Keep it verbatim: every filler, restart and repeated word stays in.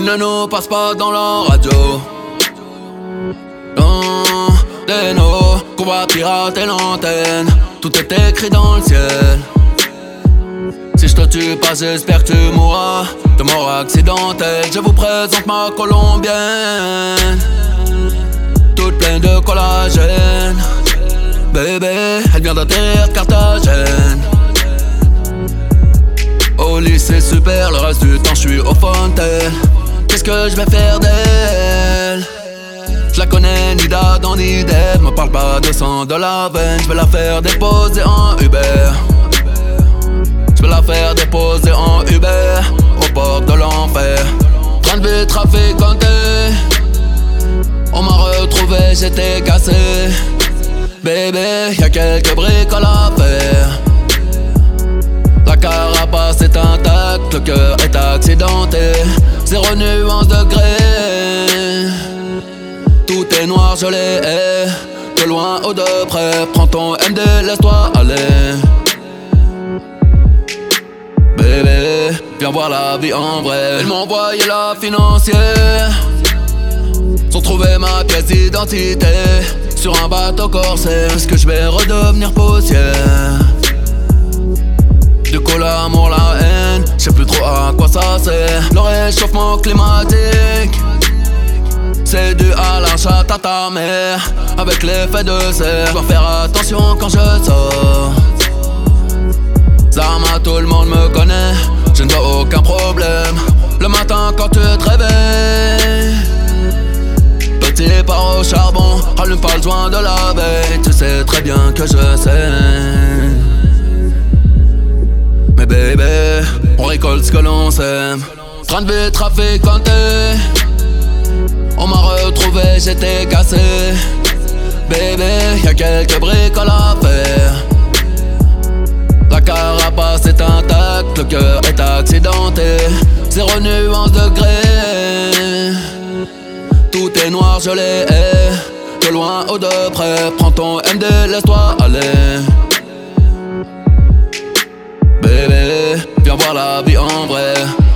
ne nous passe pas dans la radio. Dans des nos qu'on va pirater l'antenne. Tout est écrit dans le ciel. Si je te tue pas, j'espère que tu mourras de mort accidentelle. Je vous présente ma colombienne, toute pleine de collagène. Bébé, elle vient d'atterrir de Carthagène. Au lycée super, le reste du temps je suis au fontaine. Qu'est-ce que je vais faire d'elle? Je la connais ni d'Adam ni d'Ève. Me parle pas de sang de la veine. Je vais la faire déposer en Uber. Je vais la faire déposer en Uber aux portes de l'enfer. Train de vie trafiquanté. On m'a retrouvé, j'étais cassé. Bébé, y'a quelques bricoles à faire. La carapace est intacte, le cœur est accidenté. Zéro nuance de gré. Tout est noir, je les hais. De loin ou de près, prends ton M D, laisse-toi aller. Bébé, viens voir la vie en vrai. Ils m'ont envoyé la financière, sans trouver ma pièce d'identité. Sur un bateau corsaire, est-ce que je vais redevenir poussière? Du coup l'amour, la haine, je sais plus trop à quoi ça sert. Le réchauffement climatique, c'est dû à la chatte à ta mère. Avec l'effet de serre, je dois faire attention quand je sors. Zama, tout le monde me connaît, je ne vois aucun problème. Le matin quand tu te réveilles, petit part au charbon, allume pas le joint de la veille. Tu sais très bien que je sais. Mais bébé, on récolte ce que l'on sème. Train de vie trafiquanté. On m'a retrouvé, j'étais cassé. Bébé, y'a quelques bricoles à faire. La carapace est intacte, le cœur est accidenté. Zéro nuance de gré. Tout est noir, je les hais. De loin ou de près, prends ton M D, laisse-toi aller. Bébé, viens voir la vie en vrai.